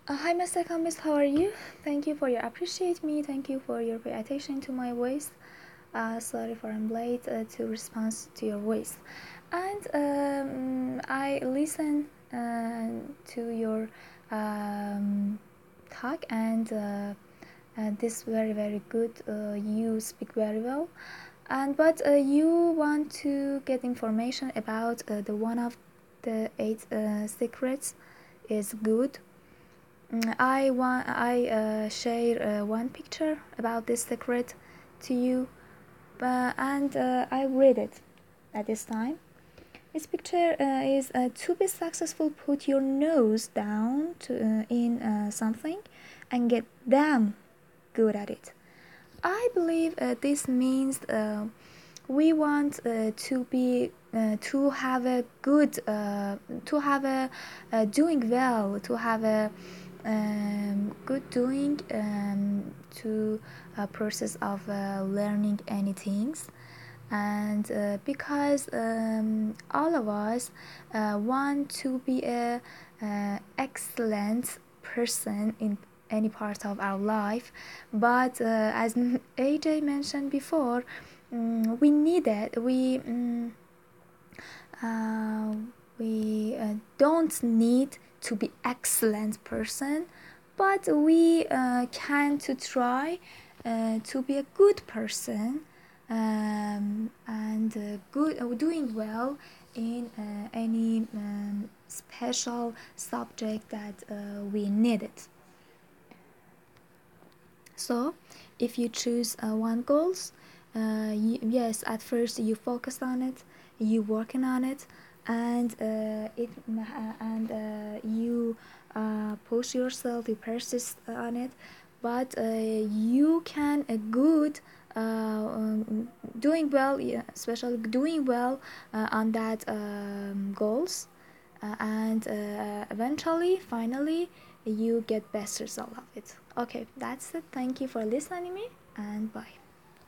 Hi, Mr. Kamis, how are you? Thank you for your appreciate me. Thank you for your pay attention to my voice. Sorry for I'm late to respond to your voice. And I listen to your talk and this very good. You speak very well. And but you want to get information about the one of the eight secrets is good. I share one picture about this secret to you, and I read it at this time. This picture is to be successful, put your nose down in something and get damn good at it. I believe this means we want to have a good to have a doing well, to have a good doing to a process of learning any things. And because all of us want to be a excellent person in any part of our life, but as AJ mentioned before, we need it. We don't need to be excellent person, but we can to try to be a good person and good doing well in any special subject that we need it. So if you choose one goals, yes, at first you focus on it, you working on it, and you push yourself, you persist on it, but you can good doing well, yeah, especially doing well on that goals, and eventually, finally, you get best result of it. Okay, that's it. Thank you for listening to me, and bye.